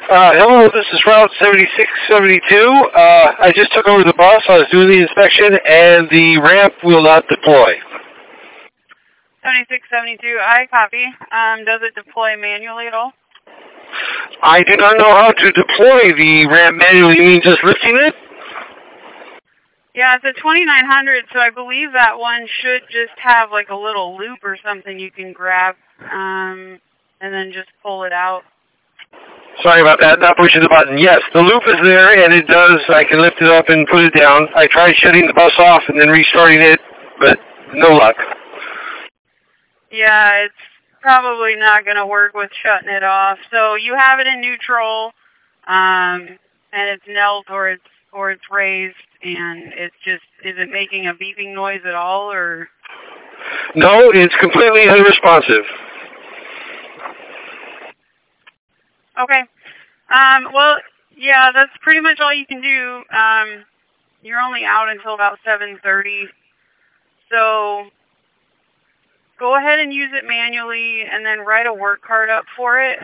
Hello, this is Route 7672. I just took over the bus. I was doing the inspection, and the ramp will not deploy. 7672, I copy. Does it deploy manually at all? I do not know how to deploy the ramp manually. You mean just lifting it? Yeah, it's a 2900, so I believe that one should just have like a little loop or something you can grab, and then just pull it out. Sorry about that, not pushing the button. Yes, the loop is there, and it does. I can lift it up and put it down. I tried shutting the bus off and then restarting it, but no luck. Yeah, it's probably not going to work with shutting it off. So you have it in neutral, and it's knelt or it's raised, and it's just, is it making a beeping noise at all, or? No, it's completely unresponsive. Okay. Well, yeah, that's pretty much all you can do. You're only out until about 7:30. So go ahead and use it manually and then write a work card up for it.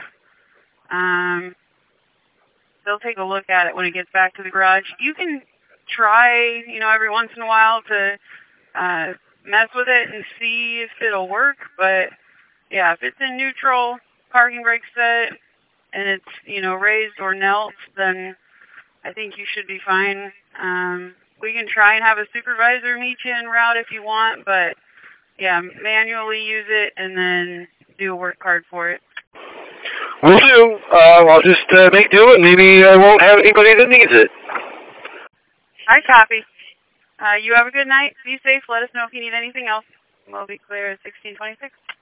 They'll take a look at it when it gets back to the garage. You can try, every once in a while to mess with it and see if it'll work. But, yeah, if it's in neutral, parking brake set, and it's, raised or knelt, then I think you should be fine. We can try and have a supervisor meet you en route if you want, but, yeah, manually use it and then do a work card for it. Will do. I'll just make do, and maybe I won't have anybody that needs it. I copy. You have a good night. Be safe. Let us know if you need anything else. We'll be clear at 1626.